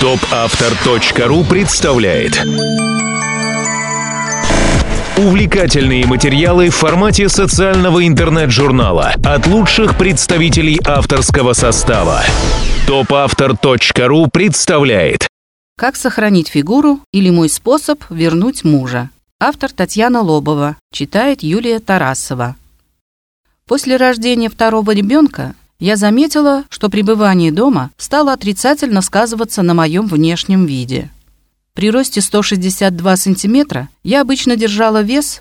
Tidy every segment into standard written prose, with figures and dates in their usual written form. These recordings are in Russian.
Топавтор.ру представляет увлекательные материалы в формате социального интернет-журнала от лучших представителей авторского состава. Топавтор.ру представляет «Как сохранить фигуру» или «Мой способ вернуть мужа». Автор Татьяна Лобова, читает Юлия Тарасова. После рождения второго ребенка я заметила, что пребывание дома стало отрицательно сказываться на моем внешнем виде. При росте 162 сантиметра я обычно держала вес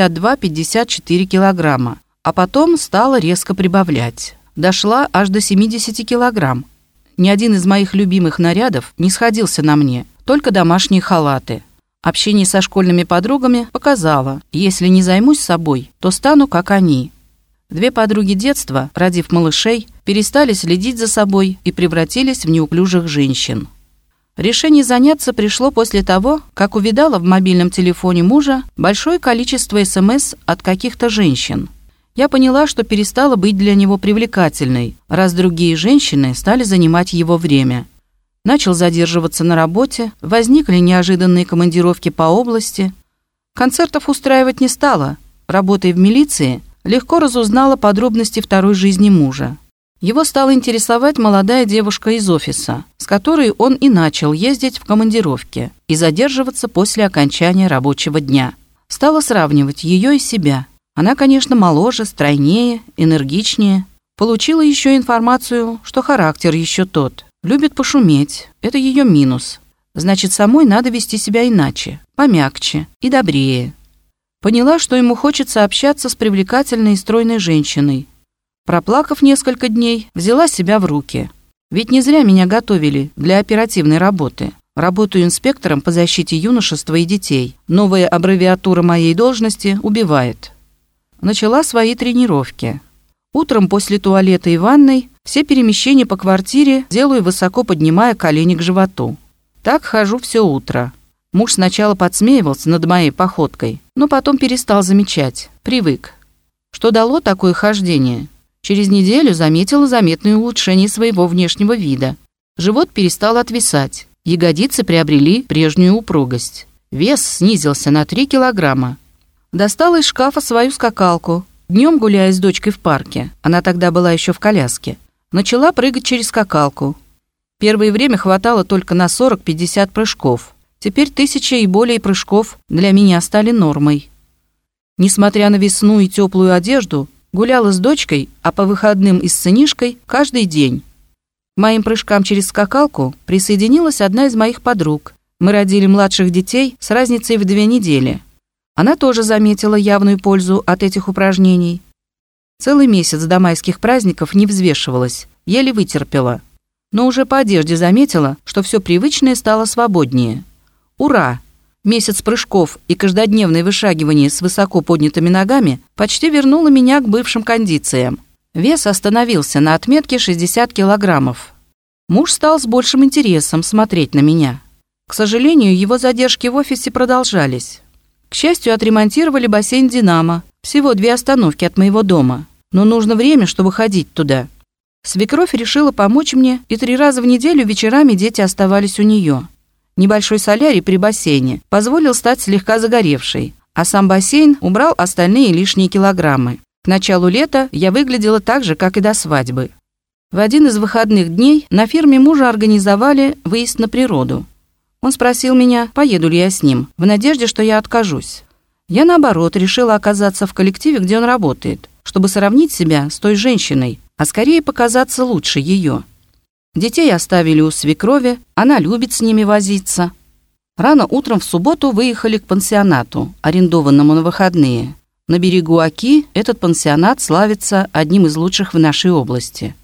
52-54 килограмма, а потом стала резко прибавлять. Дошла аж до 70 килограмм. Ни один из моих любимых нарядов не сходился на мне, только домашние халаты. Общение со школьными подругами показало, если не займусь собой, то стану как они. Две подруги детства, родив малышей, перестали следить за собой и превратились в неуклюжих женщин. Решение заняться пришло после того, как увидала в мобильном телефоне мужа большое количество СМС от каких-то женщин. Я поняла, что перестала быть для него привлекательной, раз другие женщины стали занимать его время. Начал задерживаться на работе, возникли неожиданные командировки по области. Концертов устраивать не стала. Работая в милиции, легко разузнала подробности второй жизни мужа. Его стала интересовать молодая девушка из офиса, с которой он и начал ездить в командировки и задерживаться после окончания рабочего дня. Стала сравнивать ее и себя. Она, конечно, моложе, стройнее, энергичнее. Получила еще информацию, что характер еще тот. Любит пошуметь. Это ее минус. Значит, самой надо вести себя иначе, помягче и добрее. Поняла, что ему хочется общаться с привлекательной и стройной женщиной. Проплакав несколько дней, взяла себя в руки. Ведь не зря меня готовили для оперативной работы. Работаю инспектором по защите юношества и детей. Новая аббревиатура моей должности убивает. Начала свои тренировки. Утром после туалета и ванной все перемещения по квартире делаю, высоко поднимая колени к животу. Так хожу все утро. Муж сначала подсмеивался над моей походкой, но потом перестал замечать, привык. Что дало такое хождение? Через неделю заметила заметное улучшение своего внешнего вида. Живот перестал отвисать, ягодицы приобрели прежнюю упругость. Вес снизился на 3 килограмма. Достала из шкафа свою скакалку. Днем, гуляя с дочкой в парке, она тогда была еще в коляске, начала прыгать через скакалку. Первое время хватало только на 40-50 прыжков. Теперь 1000 и более прыжков для меня стали нормой. Несмотря на весну и теплую одежду, гуляла с дочкой, а по выходным и с сынишкой каждый день. К моим прыжкам через скакалку присоединилась одна из моих подруг. Мы родили младших детей с разницей в 2 недели. Она тоже заметила явную пользу от этих упражнений. Целый месяц до майских праздников не взвешивалась, еле вытерпела. Но уже по одежде заметила, что все привычное стало свободнее. Ура! Месяц прыжков и каждодневное вышагивание с высоко поднятыми ногами почти вернуло меня к бывшим кондициям. Вес остановился на отметке 60 килограммов. Муж стал с большим интересом смотреть на меня. К сожалению, его задержки в офисе продолжались. К счастью, отремонтировали бассейн «Динамо». Всего 2 остановки от моего дома. Но нужно время, чтобы ходить туда. Свекровь решила помочь мне, и 3 раза в неделю вечерами дети оставались у нее. Небольшой солярий при бассейне позволил стать слегка загоревшей, а сам бассейн убрал остальные лишние килограммы. К началу лета я выглядела так же, как и до свадьбы. В один из выходных дней на фирме мужа организовали выезд на природу. Он спросил меня, поеду ли я с ним, в надежде, что я откажусь. Я, наоборот, решила оказаться в коллективе, где он работает, чтобы сравнить себя с той женщиной, а скорее показаться лучше ее. Детей оставили у свекрови, она любит с ними возиться. Рано утром в субботу выехали к пансионату, арендованному на выходные. На берегу Оки этот пансионат славится одним из лучших в нашей области.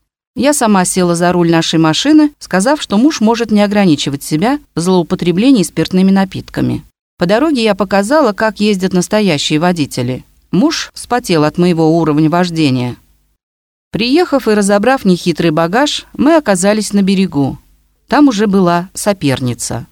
Я сама села за руль нашей машины, сказав, что муж может не ограничивать себя в злоупотреблении спиртными напитками. По дороге я показала, как ездят настоящие водители. Муж вспотел от моего уровня вождения. Приехав и разобрав нехитрый багаж, мы оказались на берегу. Там уже была соперница.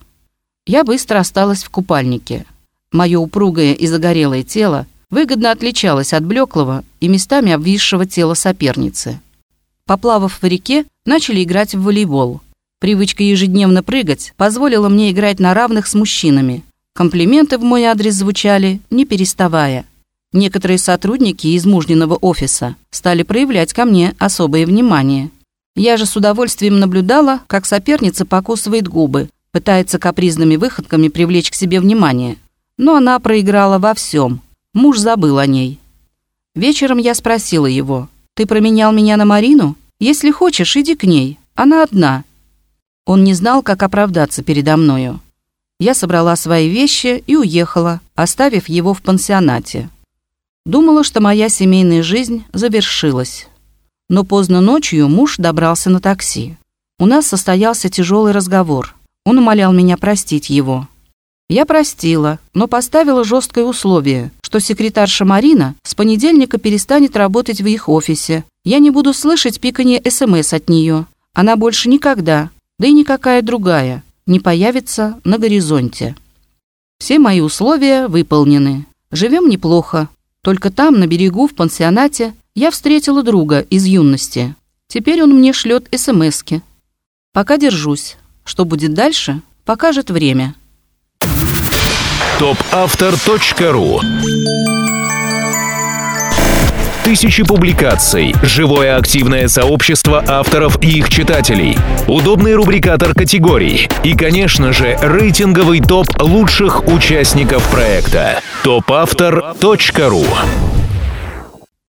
Я быстро осталась в купальнике. Мое упругое и загорелое тело выгодно отличалось от блеклого и местами обвисшего тела соперницы. Поплавав в реке, начали играть в волейбол. Привычка ежедневно прыгать позволила мне играть на равных с мужчинами. Комплименты в мой адрес звучали, не переставая. Некоторые сотрудники из мужниного офиса стали проявлять ко мне особое внимание. Я же с удовольствием наблюдала, как соперница покусывает губы, пытается капризными выходками привлечь к себе внимание. Но она проиграла во всем. Муж забыл о ней. Вечером я спросила его: «Ты променял меня на Марину? Если хочешь, иди к ней. Она одна». Он не знал, как оправдаться передо мною. Я собрала свои вещи и уехала, оставив его в пансионате. Думала, что моя семейная жизнь завершилась. Но поздно ночью муж добрался на такси. У нас состоялся тяжелый разговор. Он умолял меня простить его. Я простила, но поставила жесткое условие, что секретарша Марина с понедельника перестанет работать в их офисе. Я не буду слышать пиканье СМС от нее. Она больше никогда, да и никакая другая, не появится на горизонте. Все мои условия выполнены. Живем неплохо. Только там, на берегу, в пансионате, я встретила друга из юности. Теперь он мне шлет СМСки. Пока держусь. Что будет дальше, покажет время. Topautor.ru. Тысячи публикаций, живое активное сообщество авторов и их читателей, удобный рубрикатор категорий и, конечно же, рейтинговый топ лучших участников проекта. Topautor.ru.